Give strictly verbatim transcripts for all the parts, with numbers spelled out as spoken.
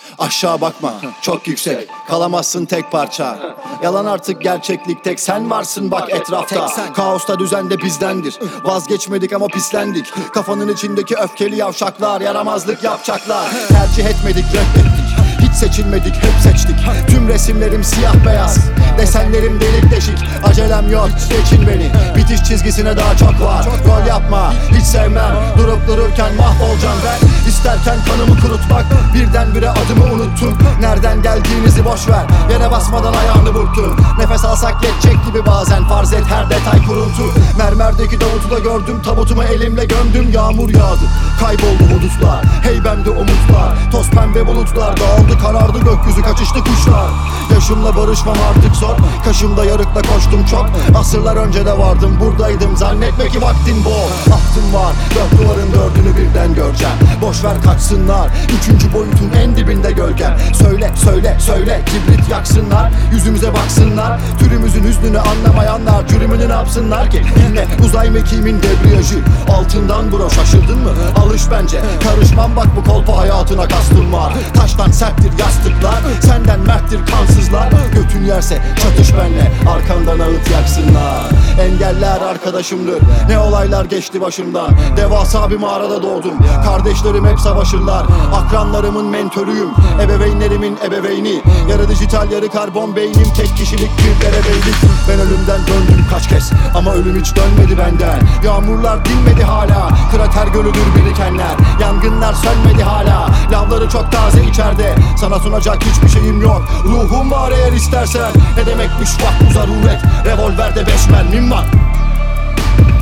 Aşağı bakma, çok yüksek, kalamazsın tek parça. Yalan artık gerçeklik, tek sen varsın bak etrafta. Kaosta düzende bizdendir, vazgeçmedik ama pislendik. Kafanın içindeki öfkeli yavşaklar yaramazlık yapacaklar. Tercih etmedik, reddettik, hiç seçilmedik, hep seçtik. Tüm resimlerim siyah beyaz, desenlerim delik deşik. Acelem yok, geçin beni, bitiş çizgisine daha çok var. Rol yapma, hiç sevmem, durup dururken mahvolacağım ben. İsterken kanımı kurutmak, birdenbire adımı unuttum. Nereden geldiğinizi boşver, yere basmadan ayağını burktum. Nefes alsak geçecek gibi bazen, farz et her detay kuruntu. Mermerdeki Davut'u da gördüm, tabutumu elimle gömdüm. Yağmur yağdı, kayboldu hudutlar, heybemde umutlar. Toz pembe bulutlar, dağıldı karardı gökyüzü, kaçıştı kuşlar. Yaşımla barışmam artık zor, kaşımda yarıkla koştum çok. Asırlar önce de vardım, buradaydım, zannetme ki vaktin bol. Ahtım var, dört duvarın dördünü birden göreceğim. Boşver kaçsınlar, üçüncü boyutun en dibinde gölgem. Söyle söyle söyle, kibrit yaksınlar, yüzümüze baksınlar. Türümüzün hüznünü anlamayanlar cürümünü ne yapsınlar ki? Dinle, uzay mekiğimin debriyajı altından bro, şaşırdın mı? Alış bence, karışmam bak bu kolpa, hayatına kastım var. Taştan serttir yastıklar, senden merttir kansızlar. Götün yerse çatış benle, arkandan ağıt yaksınlar. Engeller arkadaşımdır, ne olaylar geçti başımdan. Devasa bir mağarada doğdum, kardeşlerim hep savaşırlar. Akranlarımın mentörüyüm, ebeveynlerimin ebeveyni. Yarı dijital yarı karbon beynim, tek kişilik bir derebeylik. Ben ölümden döndüm kaç kez ama ölüm hiç dönmedi benden. Yağmurlar dinmedi hala, krater gölüdür birikenler. Yangınlar sönmedi hala, lavları çok taze içeride. Sana sunacak hiçbir şeyim yok, ruhum var eğer istersen. Ne demekmiş vaktu zaruret, revolverde beş mermim var.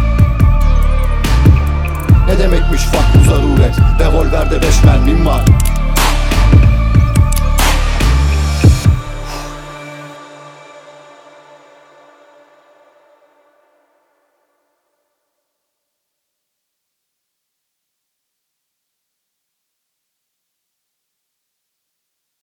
Ne demekmiş vaktu zaruret, revolverde beş mermim var.